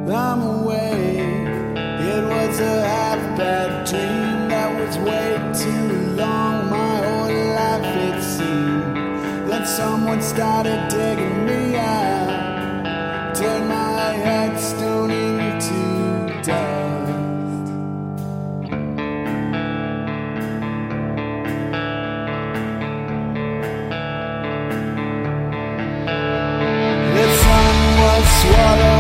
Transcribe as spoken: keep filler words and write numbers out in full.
I'm away. It was a half-bad dream that was way too long. My whole life it seemed. Then someone started digging me out, turned my headstone into dust. The sun was swallowed